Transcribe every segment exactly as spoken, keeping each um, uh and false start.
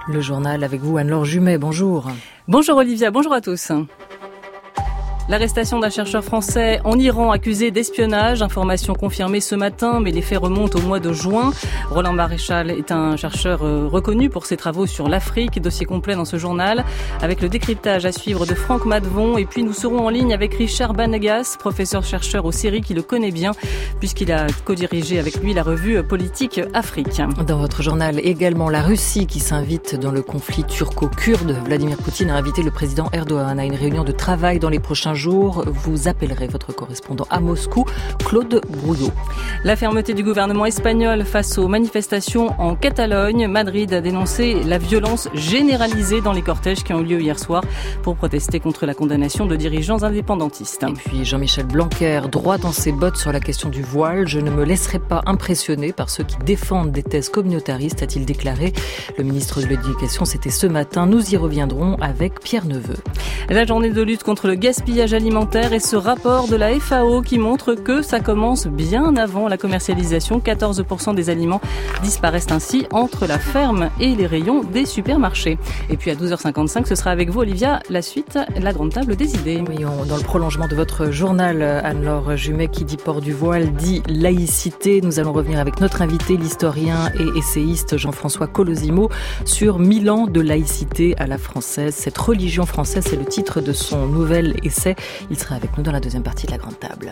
Le journal avec vous, Anne-Laure Jumet, bonjour. Bonjour Olivia, bonjour à tous. L'arrestation d'un chercheur français en Iran accusé d'espionnage, information confirmée ce matin, mais les faits remontent au mois de juin. Roland Maréchal est un chercheur reconnu pour ses travaux sur l'Afrique. Dossier complet dans ce journal, avec le décryptage à suivre de Franck Maddevon. Et puis nous serons en ligne avec Richard Banegas, professeur-chercheur au C E R I, qui le connaît bien, puisqu'il a co-dirigé avec lui la revue Politique Afrique. Dans votre journal également, la Russie qui s'invite dans le conflit turco-kurde. Vladimir Poutine a invité le président Erdogan à une réunion de travail dans les prochains jour, vous appellerez votre correspondant à Moscou, Claude Brouillot. La fermeté du gouvernement espagnol face aux manifestations en Catalogne. Madrid a dénoncé la violence généralisée dans les cortèges qui ont eu lieu hier soir pour protester contre la condamnation de dirigeants indépendantistes. Et puis Jean-Michel Blanquer, droit dans ses bottes sur la question du voile. Je ne me laisserai pas impressionner par ceux qui défendent des thèses communautaristes, a-t-il déclaré. Le ministre de l'Éducation, c'était ce matin. Nous y reviendrons avec Pierre Neveu. La journée de lutte contre le gaspillage alimentaire et ce rapport de la F A O qui montre que ça commence bien avant la commercialisation. quatorze pour cent des aliments disparaissent ainsi entre la ferme et les rayons des supermarchés. Et puis à douze heures cinquante-cinq, ce sera avec vous Olivia, la suite, la grande table des idées. Oui, on, dans le prolongement de votre journal, Anne-Laure Jumet, qui dit port du voile, dit laïcité. Nous allons revenir avec notre invité, l'historien et essayiste Jean-François Colosimo, sur mille ans de laïcité à la française. Cette religion française, c'est le titre de son nouvel essai. Il sera avec nous dans la deuxième partie de la grande table.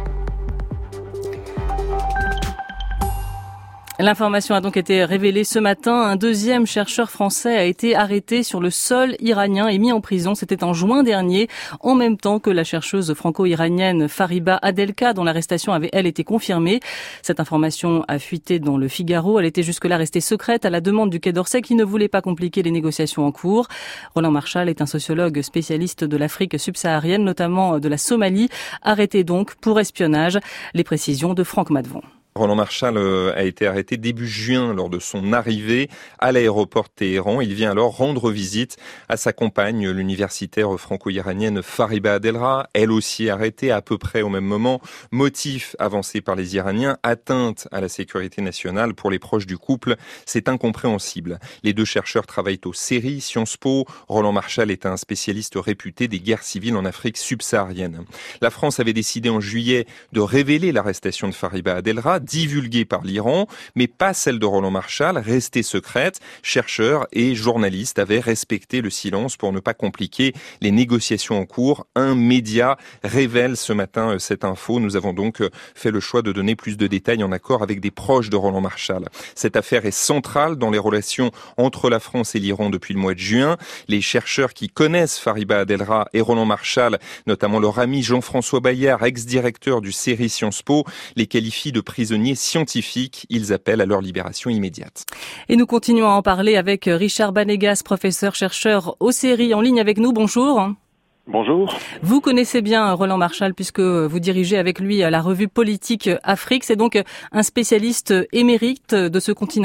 L'information a donc été révélée ce matin. Un deuxième chercheur français a été arrêté sur le sol iranien et mis en prison. C'était en juin dernier, en même temps que la chercheuse franco-iranienne Fariba Adelka, dont l'arrestation avait, elle, été confirmée. Cette information a fuité dans le Figaro. Elle était jusque-là restée secrète à la demande du Quai d'Orsay qui ne voulait pas compliquer les négociations en cours. Roland Marchal est un sociologue spécialiste de l'Afrique subsaharienne, notamment de la Somalie, arrêté donc pour espionnage. Les précisions de Franck Maddevon. Roland Marchal a été arrêté début juin lors de son arrivée à l'aéroport de Téhéran. Il vient alors rendre visite à sa compagne, l'universitaire franco-iranienne Fariba Adelra, elle aussi arrêtée à peu près au même moment. Motif avancé par les Iraniens, atteinte à la sécurité nationale pour les proches du couple. C'est incompréhensible. Les deux chercheurs travaillent au C E R I, Sciences Po. Roland Marchal est un spécialiste réputé des guerres civiles en Afrique subsaharienne. La France avait décidé en juillet de révéler l'arrestation de Fariba Adelra, divulguée par l'Iran, mais pas celle de Roland Marchal, restée secrète. Chercheurs et journalistes avaient respecté le silence pour ne pas compliquer les négociations en cours. Un média révèle ce matin cette info. Nous avons donc fait le choix de donner plus de détails en accord avec des proches de Roland Marchal. Cette affaire est centrale dans les relations entre la France et l'Iran depuis le mois de juin. Les chercheurs qui connaissent Fariba Adelra et Roland Marchal, notamment leur ami Jean-François Bayard, ex-directeur du C E R I Sciences Po, les qualifient de prisonniers scientifiques. Ils appellent à leur libération immédiate. Et nous continuons à en parler avec Richard Banegas, professeur-chercheur au C E R I, en ligne avec nous. Bonjour. Bonjour. Vous connaissez bien Roland Marchal puisque vous dirigez avec lui la revue Politique Afrique. C'est donc un spécialiste émérite de ce continent ?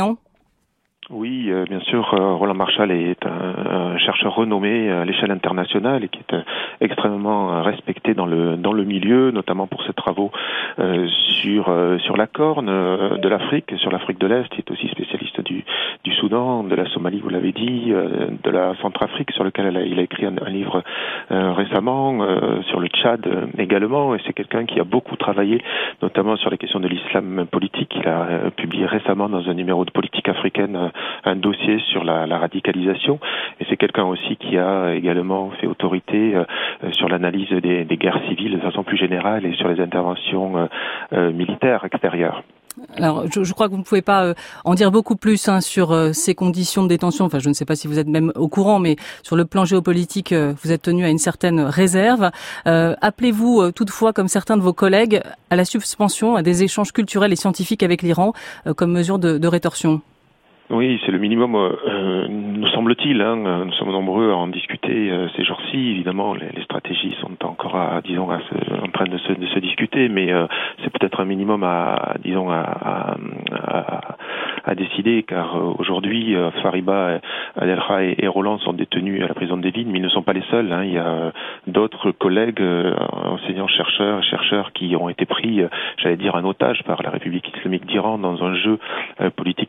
Oui, euh, bien sûr, euh, Roland Marchal est un, un chercheur renommé à l'échelle internationale et qui est euh, extrêmement respecté dans le dans le milieu, notamment pour ses travaux euh, sur euh, sur la Corne euh, de l'Afrique, sur l'Afrique de l'Est. Il est aussi spécialiste du du Soudan, de la Somalie, vous l'avez dit, euh, de la Centrafrique, sur lequel elle a, il a écrit un, un livre euh, récemment, euh, sur le Tchad euh, également. Et c'est quelqu'un qui a beaucoup travaillé, notamment sur les questions de l'islam politique. Il a euh, publié récemment dans un numéro de Politique africaine euh, un dossier sur la, la radicalisation, et c'est quelqu'un aussi qui a également fait autorité euh, sur l'analyse des, des guerres civiles de façon plus générale et sur les interventions euh, euh, militaires extérieures. Alors, je, je crois que vous ne pouvez pas euh, en dire beaucoup plus hein, sur euh, ces conditions de détention. Enfin, je ne sais pas si vous êtes même au courant, mais sur le plan géopolitique, euh, vous êtes tenu à une certaine réserve. Euh, appelez-vous euh, toutefois, comme certains de vos collègues, à la suspension à des échanges culturels et scientifiques avec l'Iran euh, comme mesure de, de rétorsion? Oui, c'est le minimum, euh, nous semble-t-il. Hein, nous sommes nombreux à en discuter euh, ces jours-ci. Évidemment, les, les stratégies sont encore, à, disons, à se, en train de se, de se discuter, mais euh, c'est peut-être un minimum à, disons, à, à, à, à décider, car euh, aujourd'hui, euh, Fariba Adelra et, et Roland sont détenus à la prison des Vignes, mais ils ne sont pas les seuls. Hein. Il y a d'autres collègues, euh, enseignants, chercheurs, chercheurs qui ont été pris, euh, j'allais dire, en otage par la République islamique d'Iran dans un jeu euh, politique international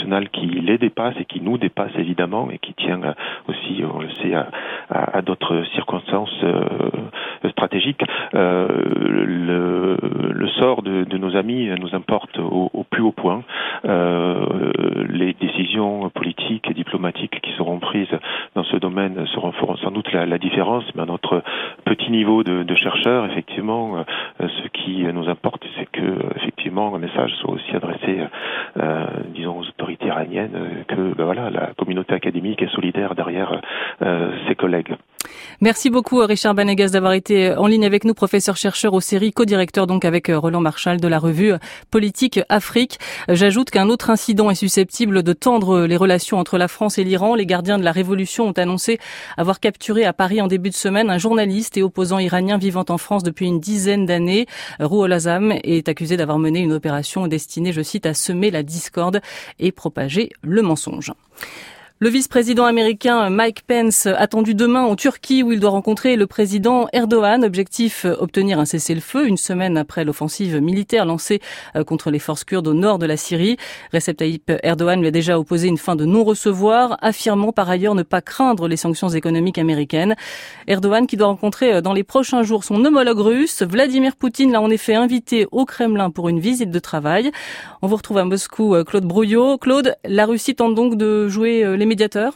international qui les dépasse et qui nous dépasse évidemment et qui tient aussi, on le sait, à, à, à d'autres circonstances euh, stratégiques. Euh, le, le sort de, de nos amis nous importe au, au plus haut point. Euh, les décisions politiques et diplomatiques qui seront prises dans ce domaine seront, feront sans doute la, la différence, mais à notre petit niveau de, de chercheurs, effectivement, euh, ce qui nous importe, c'est que effectivement un message soit aussi adressé, euh, disons, aux autorités iraniennes, que ben voilà, la communauté académique est solidaire derrière euh, ses collègues. Merci beaucoup Richard Banegas d'avoir été en ligne avec nous, professeur-chercheur au C E R I, co-directeur donc avec Roland Marchal de la revue Politique Afrique. J'ajoute qu'un autre incident est susceptible de tendre les relations entre la France et l'Iran. Les gardiens de la Révolution ont annoncé avoir capturé à Paris en début de semaine un journaliste et opposant iranien vivant en France depuis une dizaine d'années. Rouhollah Azam est accusé d'avoir mené une opération destinée, je cite, à semer la discorde et propager le mensonge. Le vice-président américain Mike Pence attendu demain en Turquie où il doit rencontrer le président Erdogan. Objectif, obtenir un cessez-le-feu une semaine après l'offensive militaire lancée contre les forces kurdes au nord de la Syrie. Recep Tayyip Erdogan lui a déjà opposé une fin de non-recevoir, affirmant par ailleurs ne pas craindre les sanctions économiques américaines. Erdogan qui doit rencontrer dans les prochains jours son homologue russe. Vladimir Poutine l'a en effet invité au Kremlin pour une visite de travail. On vous retrouve à Moscou, Claude Brouillot. Claude, la Russie tente donc de jouer les médiateurs?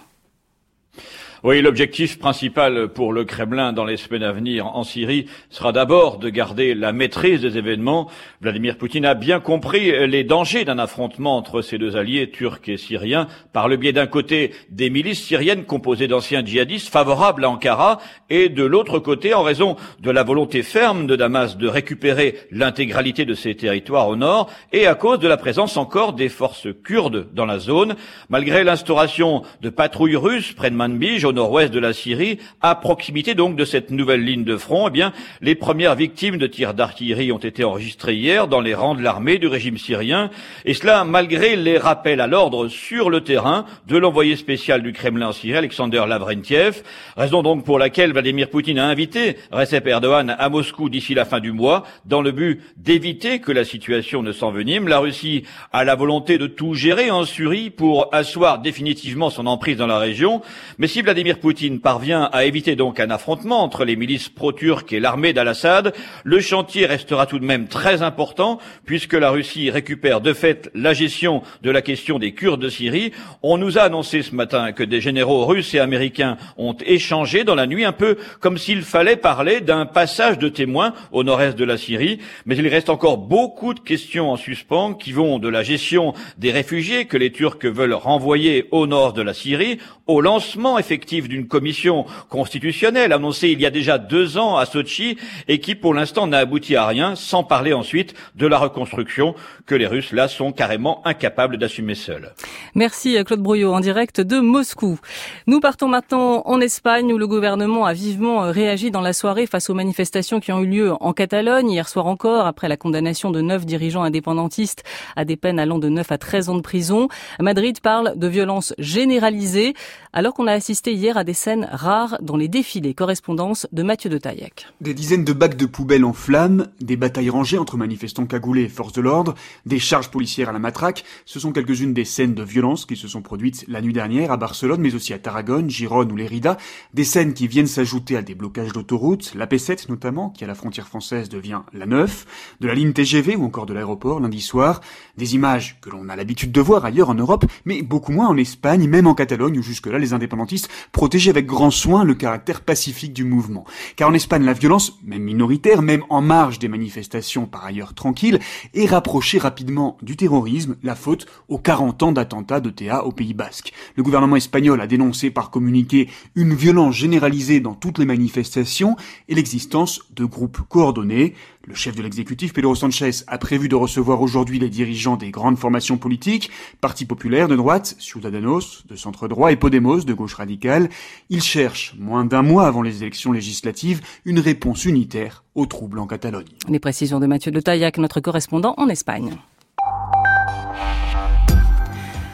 Oui, l'objectif principal pour le Kremlin dans les semaines à venir en Syrie sera d'abord de garder la maîtrise des événements. Vladimir Poutine a bien compris les dangers d'un affrontement entre ses deux alliés, turcs et syriens, par le biais d'un côté des milices syriennes composées d'anciens djihadistes favorables à Ankara et de l'autre côté en raison de la volonté ferme de Damas de récupérer l'intégralité de ses territoires au nord et à cause de la présence encore des forces kurdes dans la zone. Malgré l'instauration de patrouilles russes près de Manbij, au nord-ouest de la Syrie, à proximité donc de cette nouvelle ligne de front, eh bien, les premières victimes de tirs d'artillerie ont été enregistrées hier dans les rangs de l'armée du régime syrien, et cela malgré les rappels à l'ordre sur le terrain de l'envoyé spécial du Kremlin en Syrie, Alexander Lavrentiev, raison donc pour laquelle Vladimir Poutine a invité Recep Erdogan à Moscou d'ici la fin du mois, dans le but d'éviter que la situation ne s'envenime. La Russie a la volonté de tout gérer en Syrie pour asseoir définitivement son emprise dans la région, mais si Vladimir Vladimir Poutine parvient à éviter donc un affrontement entre les milices pro-turques et l'armée d'Al-Assad, le chantier restera tout de même très important puisque la Russie récupère de fait la gestion de la question des Kurdes de Syrie. On nous a annoncé ce matin que des généraux russes et américains ont échangé dans la nuit, un peu comme s'il fallait parler d'un passage de témoins au nord-est de la Syrie. Mais il reste encore beaucoup de questions en suspens qui vont de la gestion des réfugiés que les Turcs veulent renvoyer au nord de la Syrie, au lancement effectif d'une commission constitutionnelle annoncée il y a déjà deux ans à Sotchi et qui pour l'instant n'a abouti à rien, sans parler ensuite de la reconstruction que les Russes là sont carrément incapables d'assumer seuls. Merci Claude Brouillot en direct de Moscou. Nous partons maintenant en Espagne où le gouvernement a vivement réagi dans la soirée face aux manifestations qui ont eu lieu en Catalogne hier soir encore après la condamnation de neuf dirigeants indépendantistes à des peines allant de neuf à treize ans de prison. Madrid parle de violence généralisée alors qu'on a assisté hier à des scènes rares dans les défilés. Correspondance de Mathieu de Taillac. Des dizaines de bacs de poubelles en flammes, des batailles rangées entre manifestants cagoulés et forces de l'ordre, des charges policières à la matraque, ce sont quelques-unes des scènes de violence qui se sont produites la nuit dernière à Barcelone, mais aussi à Tarragone, Gérone ou Lérida. Des scènes qui viennent s'ajouter à des blocages d'autoroutes, l'A P sept notamment, qui à la frontière française devient l'A neuf, de la ligne T G V ou encore de l'aéroport lundi soir. Des images que l'on a l'habitude de voir ailleurs en Europe, mais beaucoup moins en Espagne, même en Catalogne où jusque-là les indépendantistes protégeaient avec grand soin le caractère pacifique du mouvement. Car en Espagne, la violence, même minoritaire, même en marge des manifestations par ailleurs tranquilles, est rapprochée rapidement du terrorisme, la faute aux quarante ans d'attentats d'E T A au Pays Basque. Le gouvernement espagnol a dénoncé par communiqué une violence généralisée dans toutes les manifestations et l'existence de groupes coordonnés. Le chef de l'exécutif, Pedro Sánchez, a prévu de recevoir aujourd'hui les dirigeants des grandes formations politiques, Parti populaire de droite, Ciudadanos de centre-droit et Podemos de gauche radicale. Il cherche, moins d'un mois avant les élections législatives, une réponse unitaire aux troubles en Catalogne. Les précisions de Mathieu de Taillac, notre correspondant en Espagne.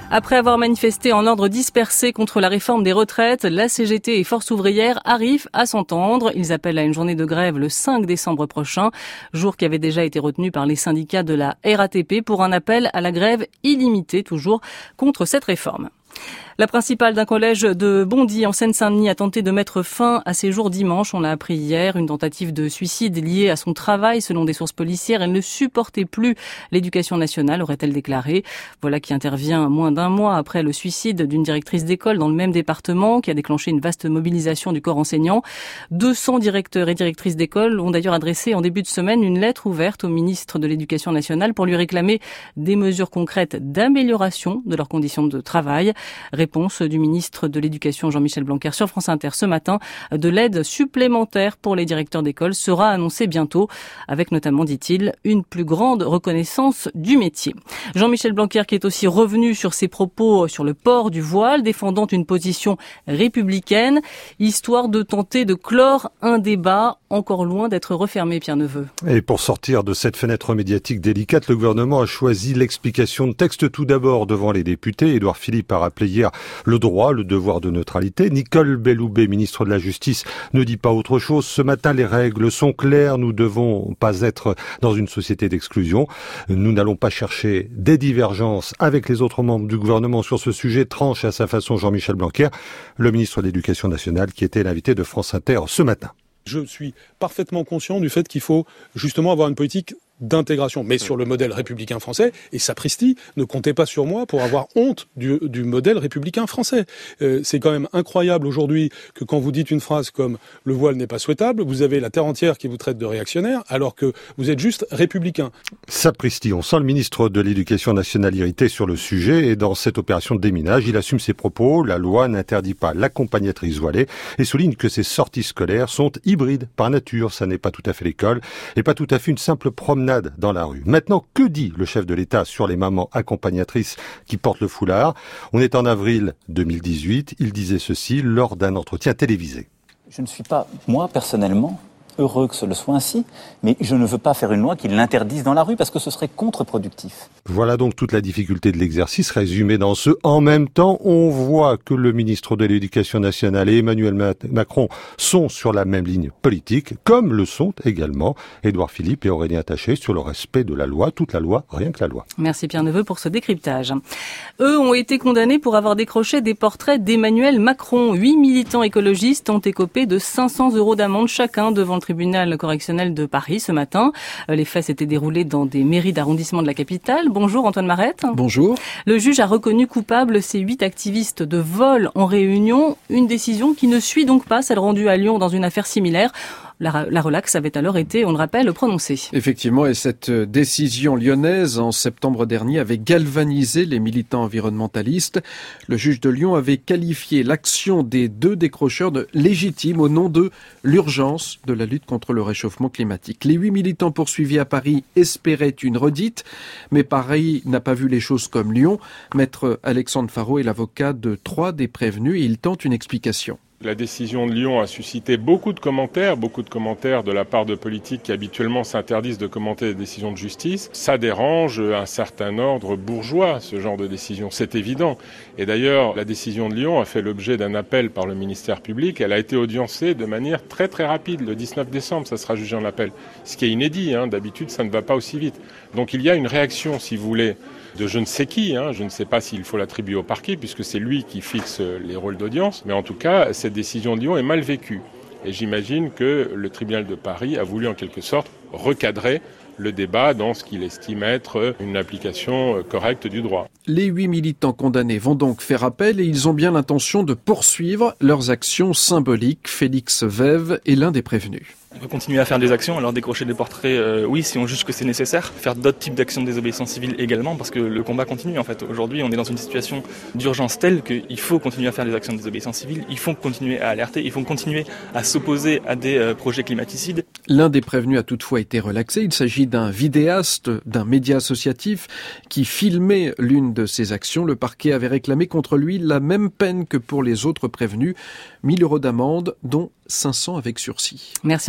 Après avoir manifesté en ordre dispersé contre la réforme des retraites, la C G T et Force ouvrière arrivent à s'entendre. Ils appellent à une journée de grève le cinq décembre prochain, jour qui avait déjà été retenu par les syndicats de la R A T P pour un appel à la grève illimitée, toujours contre cette réforme. La principale d'un collège de Bondy en Seine-Saint-Denis a tenté de mettre fin à ses jours dimanche. On l'a appris hier, une tentative de suicide liée à son travail selon des sources policières. Elle ne supportait plus l'éducation nationale, aurait-elle déclaré. Voilà qui intervient moins d'un mois après le suicide d'une directrice d'école dans le même département qui a déclenché une vaste mobilisation du corps enseignant. deux cents directeurs et directrices d'école ont d'ailleurs adressé en début de semaine une lettre ouverte au ministre de l'Éducation nationale pour lui réclamer des mesures concrètes d'amélioration de leurs conditions de travail. Réponse du ministre de l'Éducation Jean-Michel Blanquer sur France Inter ce matin. De l'aide supplémentaire pour les directeurs d'école sera annoncée bientôt, avec notamment, dit-il, une plus grande reconnaissance du métier. Jean-Michel Blanquer qui est aussi revenu sur ses propos sur le port du voile, défendant une position républicaine, histoire de tenter de clore un débat encore loin d'être refermé, Pierre Neveu. Et pour sortir de cette fenêtre médiatique délicate, le gouvernement a choisi l'explication de texte tout d'abord devant les députés. Édouard Philippe a rappelé hier le droit, le devoir de neutralité. Nicole Belloubet, ministre de la Justice, ne dit pas autre chose. Ce matin, les règles sont claires. Nous ne devons pas être dans une société d'exclusion. Nous n'allons pas chercher des divergences avec les autres membres du gouvernement sur ce sujet, tranche à sa façon Jean-Michel Blanquer, le ministre de l'Éducation nationale, qui était l'invité de France Inter ce matin. Je suis parfaitement conscient du fait qu'il faut justement avoir une politique d'intégration, mais sur le modèle républicain français. Et sapristi, ne comptez pas sur moi pour avoir honte du, du modèle républicain français. Euh, c'est quand même incroyable aujourd'hui que quand vous dites une phrase comme « le voile n'est pas souhaitable », vous avez la terre entière qui vous traite de réactionnaire, alors que vous êtes juste républicain. Sapristi, on sent le ministre de l'Éducation nationale irrité sur le sujet, et dans cette opération de déminage, il assume ses propos. La loi n'interdit pas l'accompagnatrice voilée et souligne que ces sorties scolaires sont hybrides par nature. Ça n'est pas tout à fait l'école et pas tout à fait une simple promenade dans la rue. Maintenant, que dit le chef de l'État sur les mamans accompagnatrices qui portent le foulard ? On est en avril deux mille dix-huit. Il disait ceci lors d'un entretien télévisé. Je ne suis pas, moi, personnellement, heureux que ce le soit ainsi, mais je ne veux pas faire une loi qui l'interdise dans la rue parce que ce serait contre-productif. Voilà donc toute la difficulté de l'exercice résumée dans ce « en même temps ». On voit que le ministre de l'Éducation nationale et Emmanuel Macron sont sur la même ligne politique, comme le sont également Édouard Philippe et Aurélien Taché sur le respect de la loi, toute la loi, rien que la loi. Merci Pierre Neveu pour ce décryptage. Eux ont été condamnés pour avoir décroché des portraits d'Emmanuel Macron. Huit militants écologistes ont écopé de cinq cents euros d'amende chacun devant le tribunal correctionnel de Paris ce matin. Les faits s'étaient déroulés dans des mairies d'arrondissement de la capitale. Bonjour Antoine Marette. Bonjour. Le juge a reconnu coupables ces huit activistes de vol en réunion. Une décision qui ne suit donc pas celle rendue à Lyon dans une affaire similaire. La, la relaxe avait alors été, on le rappelle, prononcée. Effectivement, et cette décision lyonnaise en septembre dernier avait galvanisé les militants environnementalistes. Le juge de Lyon avait qualifié l'action des deux décrocheurs de légitime au nom de l'urgence de la lutte contre le réchauffement climatique. Les huit militants poursuivis à Paris espéraient une redite, mais Paris n'a pas vu les choses comme Lyon. Maître Alexandre Faro est l'avocat de trois des prévenus et il tente une explication. La décision de Lyon a suscité beaucoup de commentaires, beaucoup de commentaires de la part de politiques qui habituellement s'interdisent de commenter les décisions de justice. Ça dérange un certain ordre bourgeois, ce genre de décision, c'est évident. Et d'ailleurs, la décision de Lyon a fait l'objet d'un appel par le ministère public. Elle a été audiencée de manière très très rapide, le dix-neuf décembre, ça sera jugé en appel. Ce qui est inédit, hein. D'habitude ça ne va pas aussi vite. Donc il y a une réaction, si vous voulez, de je ne sais qui, hein. Je ne sais pas s'il faut l'attribuer au parquet, puisque c'est lui qui fixe les rôles d'audience, mais en tout cas, cette décision de Lyon est mal vécue. Et j'imagine que le tribunal de Paris a voulu en quelque sorte recadrer le débat dans ce qu'il estime être une application correcte du droit. Les huit militants condamnés vont donc faire appel et ils ont bien l'intention de poursuivre leurs actions symboliques. Félix Vève est l'un des prévenus. On peut continuer à faire des actions, alors décrocher des portraits, euh, oui, si on juge que c'est nécessaire. Faire d'autres types d'actions de désobéissance civile également, parce que le combat continue en fait. Aujourd'hui, on est dans une situation d'urgence telle qu'il faut continuer à faire des actions de désobéissance civile, il faut continuer à alerter, il faut continuer à s'opposer à des euh, projets climaticides. L'un des prévenus a toutefois été relaxé. Il s'agit d'un vidéaste, d'un média associatif qui filmait l'une de ces actions. Le parquet avait réclamé contre lui la même peine que pour les autres prévenus, mille euros d'amende, dont cinq cents avec sursis. Merci Antoine.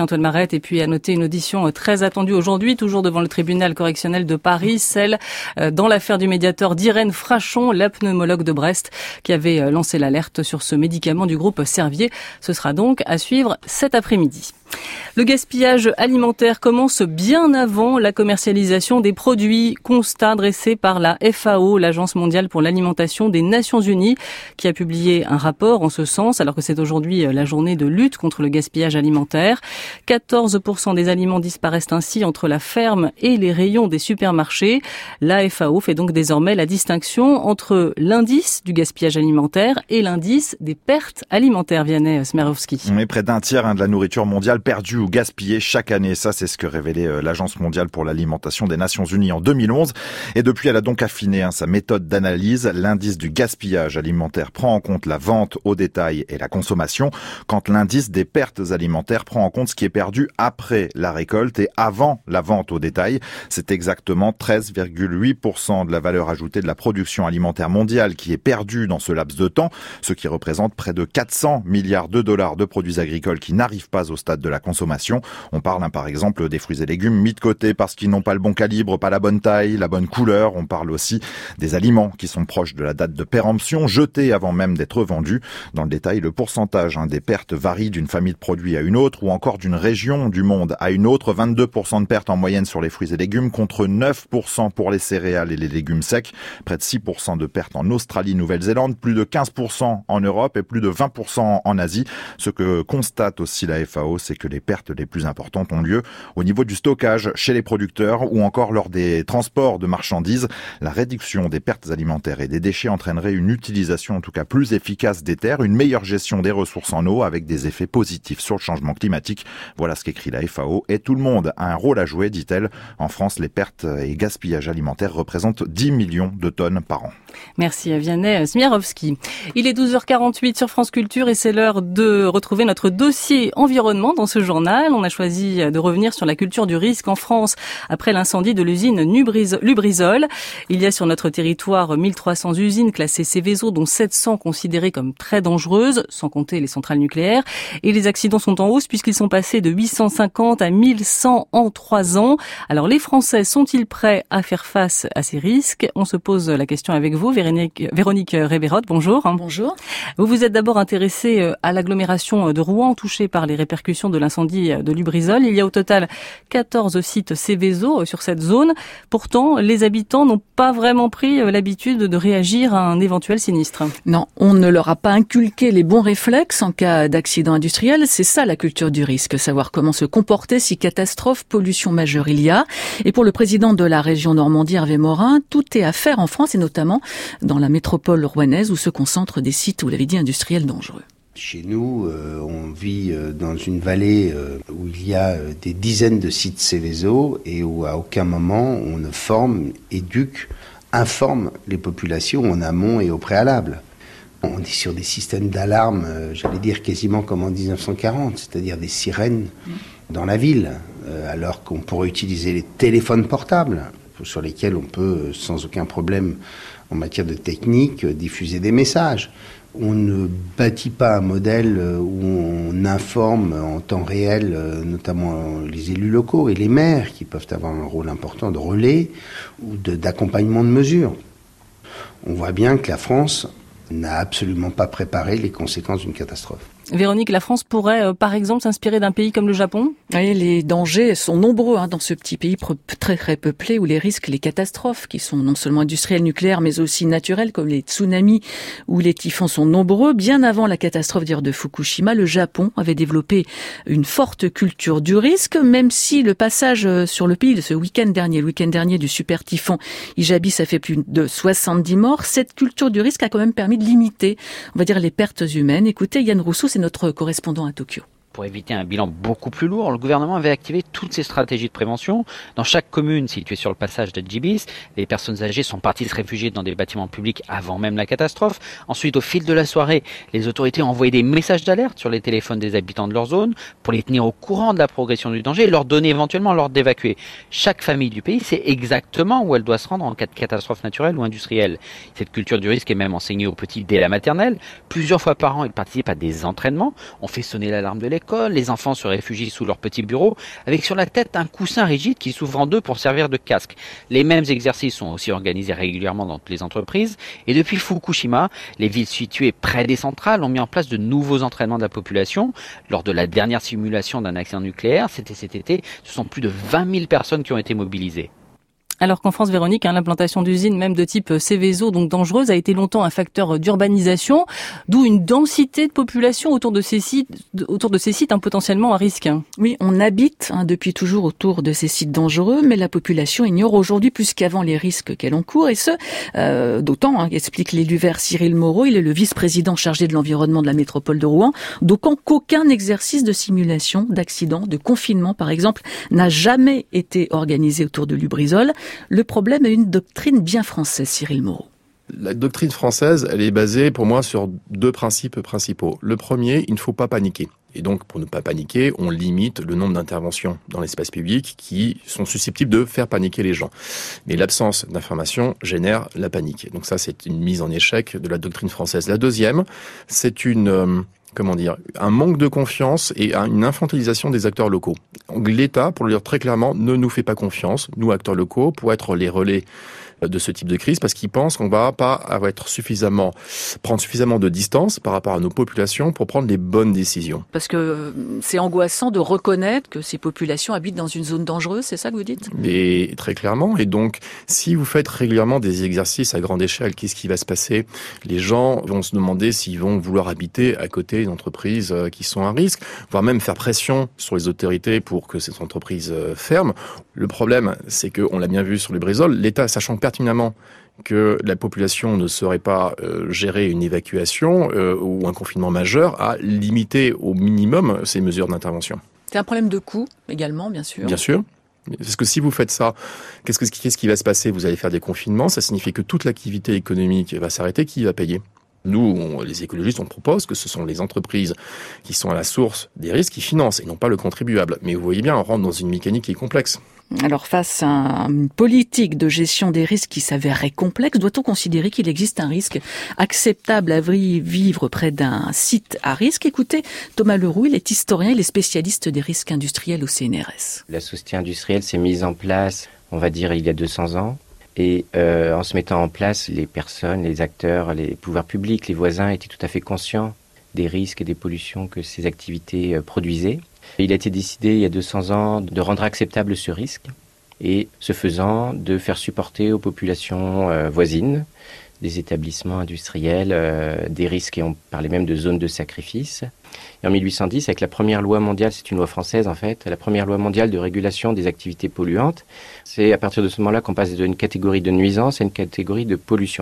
Antoine Marette. Et puis à noter une audition très attendue aujourd'hui, toujours devant le tribunal correctionnel de Paris, celle dans l'affaire du Mediator d'Irène Frachon, la pneumologue de Brest, qui avait lancé l'alerte sur ce médicament du groupe Servier. Ce sera donc à suivre cet après-midi. Le gaspillage alimentaire commence bien avant la commercialisation des produits. Constat dressé par la F A O, l'Agence mondiale pour l'alimentation des Nations Unies, qui a publié un rapport en ce sens, alors que c'est aujourd'hui la journée de lutte contre le gaspillage alimentaire. quatorze pour cent des aliments disparaissent ainsi entre la ferme et les rayons des supermarchés. La F A O fait donc désormais la distinction entre l'indice du gaspillage alimentaire et l'indice des pertes alimentaires. Vianney Smirowski. On est près d'un tiers hein, de la nourriture mondiale perdue ou gaspillée chaque année. Ça, c'est ce que révélait l'Agence mondiale pour l'alimentation des Nations Unies en deux mille onze. Et depuis, elle a donc affiné hein, sa méthode d'analyse. L'indice du gaspillage alimentaire prend en compte la vente au détail et la consommation, quand l'indice des pertes alimentaires prend en compte ce qui est perdu après la récolte et avant la vente au détail. C'est exactement treize virgule huit pour cent de la valeur ajoutée de la production alimentaire mondiale qui est perdue dans ce laps de temps, ce qui représente près de quatre cents milliards de dollars de produits agricoles qui n'arrivent pas au stade de la consommation. On parle hein, par exemple des fruits et légumes mis de côté parce qu'ils n'ont pas le bon calibre, pas la bonne taille, la bonne couleur. On parle aussi des aliments qui sont proches de la date de péremption, jetés avant même d'être vendus. Dans le détail, le pourcentage hein, des pertes varie d'une famille de produits à une autre ou encore d'une région du monde à une autre. vingt-deux pour cent de pertes en moyenne sur les fruits et légumes contre neuf pour cent pour les céréales et les légumes secs. Près de six pour cent de pertes en Australie, Nouvelle-Zélande, plus de quinze pour cent en Europe et plus de vingt pour cent en Asie. Ce que constate aussi la F A O, c'est que les pertes les plus importantes ont lieu au niveau du stockage chez les producteurs ou encore lors des transports de marchandises. La réduction des pertes alimentaires et des déchets entraînerait une utilisation en tout cas plus efficace des terres, une meilleure gestion des ressources en eau avec des effets positifs sur le changement climatique. Voilà ce qu'écrit la F A O. Et tout le monde a un rôle à jouer, dit-elle. En France, les pertes et gaspillages alimentaires représentent dix millions de tonnes par an. Merci à Vianney Smirowski. Il est douze heures quarante-huit sur France Culture et c'est l'heure de retrouver notre dossier environnement dans ce journal. On a choisi de revenir sur la culture du risque en France après l'incendie de l'usine Lubrizol. Il y a sur notre territoire mille trois cents usines classées Seveso, dont sept cents considérées comme très dangereuses, sans compter les centrales nucléaires. Et les accidents sont en hausse puisqu'ils sont passés de huit cent cinquante à mille cent en trois ans. Alors les Français sont-ils prêts à faire face à ces risques? On se pose la question avec vous. Véronique, Véronique Révérotte, bonjour. Bonjour. Vous vous êtes d'abord intéressée à l'agglomération de Rouen, touchée par les répercussions de l'incendie de Lubrizol. Il y a au total quatorze sites Seveso sur cette zone. Pourtant, les habitants n'ont pas vraiment pris l'habitude de réagir à un éventuel sinistre. Non, on ne leur a pas inculqué les bons réflexes en cas d'accident industriel. C'est ça la culture du risque, savoir comment se comporter si catastrophe, pollution majeure il y a. Et pour le président de la région Normandie, Hervé Morin, tout est à faire en France et notamment dans la métropole rouennaise où se concentrent des sites, vous l'avez dit, industriels dangereux. Chez nous, euh, on vit euh, dans une vallée euh, où il y a euh, des dizaines de sites Seveso et où à aucun moment on ne forme, éduque, informe les populations en amont et au préalable. On est sur des systèmes d'alarme, euh, j'allais dire quasiment comme en dix-neuf cent quarante, c'est-à-dire des sirènes dans la ville, euh, alors qu'on pourrait utiliser les téléphones portables sur lesquels on peut, sans aucun problème en matière de technique, diffuser des messages. On ne bâtit pas un modèle où on informe en temps réel, notamment les élus locaux et les maires qui peuvent avoir un rôle important de relais ou de, d'accompagnement de mesures. On voit bien que la France n'a absolument pas préparé les conséquences d'une catastrophe. Véronique, la France pourrait, euh, par exemple, s'inspirer d'un pays comme le Japon? Oui, les dangers sont nombreux hein, dans ce petit pays très très peuplé où les risques, les catastrophes qui sont non seulement industrielles, nucléaires, mais aussi naturelles comme les tsunamis ou les typhons sont nombreux. Bien avant la catastrophe dire, de Fukushima, le Japon avait développé une forte culture du risque, même si le passage sur le pays de ce week-end dernier, le week-end dernier du super typhon Ijabi, ça fait plus de soixante-dix morts. Cette culture du risque a quand même permis de limiter, on va dire, les pertes humaines. Écoutez, Yann Rousseau, c'est notre correspondant à Tokyo. Pour éviter un bilan beaucoup plus lourd, le gouvernement avait activé toutes ses stratégies de prévention. Dans chaque commune située sur le passage de Jibis, les personnes âgées sont parties se réfugier dans des bâtiments publics avant même la catastrophe. Ensuite, au fil de la soirée, les autorités ont envoyé des messages d'alerte sur les téléphones des habitants de leur zone pour les tenir au courant de la progression du danger et leur donner éventuellement l'ordre d'évacuer. Chaque famille du pays sait exactement où elle doit se rendre en cas de catastrophe naturelle ou industrielle. Cette culture du risque est même enseignée aux petits dès la maternelle. Plusieurs fois par an, ils participent à des entraînements. On fait sonner l'alarme de l'école. l'école, les enfants se réfugient sous leur petit bureau, avec sur la tête un coussin rigide qui s'ouvre en deux pour servir de casque. Les mêmes exercices sont aussi organisés régulièrement dans toutes les entreprises, et depuis Fukushima, les villes situées près des centrales ont mis en place de nouveaux entraînements de la population. Lors de la dernière simulation d'un accident nucléaire, c'était cet été, ce sont plus de vingt mille personnes qui ont été mobilisées. Alors qu'en France, Véronique, hein, l'implantation d'usines, même de type Seveso, donc dangereuse, a été longtemps un facteur d'urbanisation, d'où une densité de population autour de ces sites, autour de ces sites hein, potentiellement à risque. Oui, on habite hein, depuis toujours autour de ces sites dangereux, mais la population ignore aujourd'hui plus qu'avant les risques qu'elle encourt, et ce, euh, d'autant, hein, explique l'élu vert Cyril Moreau, il est le vice-président chargé de l'environnement de la métropole de Rouen, d'autant qu'aucun exercice de simulation, d'accident, de confinement par exemple, n'a jamais été organisé autour de Lubrizol. Le problème est une doctrine bien française, Cyril Moreau. La doctrine française, elle est basée pour moi sur deux principes principaux. Le premier, il ne faut pas paniquer. Et donc, pour ne pas paniquer, on limite le nombre d'interventions dans l'espace public qui sont susceptibles de faire paniquer les gens. Mais l'absence d'information génère la panique. Donc ça, c'est une mise en échec de la doctrine française. La deuxième, c'est une... Euh, comment dire, un manque de confiance et une infantilisation des acteurs locaux. Donc, l'État, pour le dire très clairement, ne nous fait pas confiance, nous acteurs locaux, pour être les relais de ce type de crise, parce qu'ils pensent qu'on va pas être suffisamment, prendre suffisamment de distance par rapport à nos populations pour prendre les bonnes décisions. Parce que c'est angoissant de reconnaître que ces populations habitent dans une zone dangereuse, c'est ça que vous dites ? Mais très clairement. Et donc, si vous faites régulièrement des exercices à grande échelle, qu'est-ce qui va se passer ? Les gens vont se demander s'ils vont vouloir habiter à côté d'entreprises qui sont à risque, voire même faire pression sur les autorités pour que ces entreprises ferment. Le problème, c'est qu'on l'a bien vu sur le Lubrizol, l'État, sachant pertinemment que la population ne saurait pas euh, gérer une évacuation euh, ou un confinement majeur, a limité au minimum ces mesures d'intervention. C'est un problème de coût également, bien sûr. Bien sûr. Parce que si vous faites ça, qu'est-ce, que, qu'est-ce qui va se passer ? Vous allez faire des confinements, ça signifie que toute l'activité économique va s'arrêter. Qui va payer ? Nous, on, les écologistes, on propose que ce sont les entreprises qui sont à la source des risques qui financent et non pas le contribuable. Mais vous voyez bien, on rentre dans une mécanique qui est complexe. Alors face à une politique de gestion des risques qui s'avérerait complexe, doit-on considérer qu'il existe un risque acceptable à vivre près d'un site à risque ? Écoutez, Thomas Leroux, il est historien, il est spécialiste des risques industriels au C N R S. La société industrielle s'est mise en place, on va dire, il y a deux cents ans. Et euh, en se mettant en place, les personnes, les acteurs, les pouvoirs publics, les voisins étaient tout à fait conscients des risques et des pollutions que ces activités euh, produisaient. Et il a été décidé il y a deux cents ans de rendre acceptable ce risque et, ce faisant, de faire supporter aux populations euh, voisines des établissements industriels euh, des risques, et on parlait même de zones de sacrifice. Et en mille huit cent dix, avec la première loi mondiale, c'est une loi française en fait, la première loi mondiale de régulation des activités polluantes, c'est à partir de ce moment-là qu'on passe d'une catégorie de nuisance à une catégorie de pollution.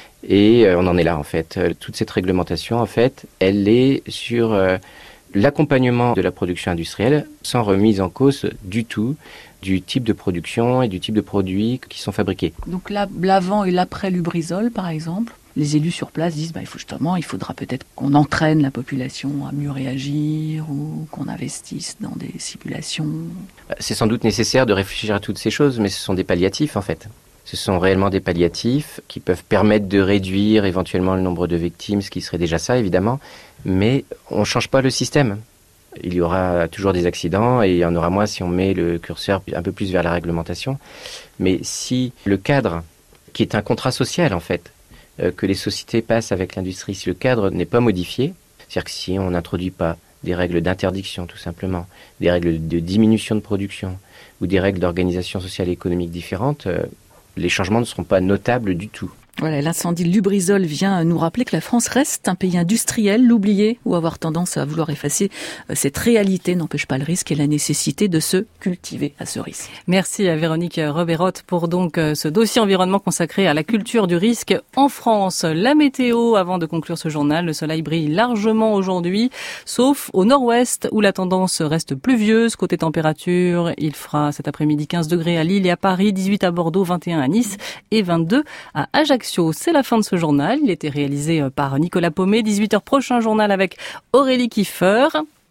Et euh, on en est là en fait. Toute cette réglementation en fait, elle est sur euh, l'accompagnement de la production industrielle sans remise en cause du tout du type de production et du type de produits qui sont fabriqués. Donc là, l'avant et l'après Lubrizol, par exemple, les élus sur place disent bah, il faut justement, il faudra peut-être qu'on entraîne la population à mieux réagir ou qu'on investisse dans des simulations. C'est sans doute nécessaire de réfléchir à toutes ces choses, mais ce sont des palliatifs en fait. Ce sont réellement des palliatifs qui peuvent permettre de réduire éventuellement le nombre de victimes, ce qui serait déjà ça évidemment, mais on ne change pas le système. Il y aura toujours des accidents et il y en aura moins si on met le curseur un peu plus vers la réglementation. Mais si le cadre, qui est un contrat social en fait, euh, que les sociétés passent avec l'industrie, si le cadre n'est pas modifié, c'est-à-dire que si on n'introduit pas des règles d'interdiction tout simplement, des règles de diminution de production ou des règles d'organisation sociale et économique différentes, euh, les changements ne seront pas notables du tout. Voilà, l'incendie de Lubrizol vient nous rappeler que la France reste un pays industriel. L'oublier ou avoir tendance à vouloir effacer cette réalité n'empêche pas le risque et la nécessité de se cultiver à ce risque. Merci à Véronique Roberotte pour donc ce dossier environnement consacré à la culture du risque en France. La météo, avant de conclure ce journal, le soleil brille largement aujourd'hui, sauf au nord-ouest où la tendance reste pluvieuse. Côté température, il fera cet après-midi quinze degrés à Lille et à Paris, dix-huit à Bordeaux, vingt et un à Nice et vingt-deux à Ajaccio. C'est la fin de ce journal. Il était réalisé par Nicolas Paumet. dix-huit heures prochain journal avec Aurélie Kiefer.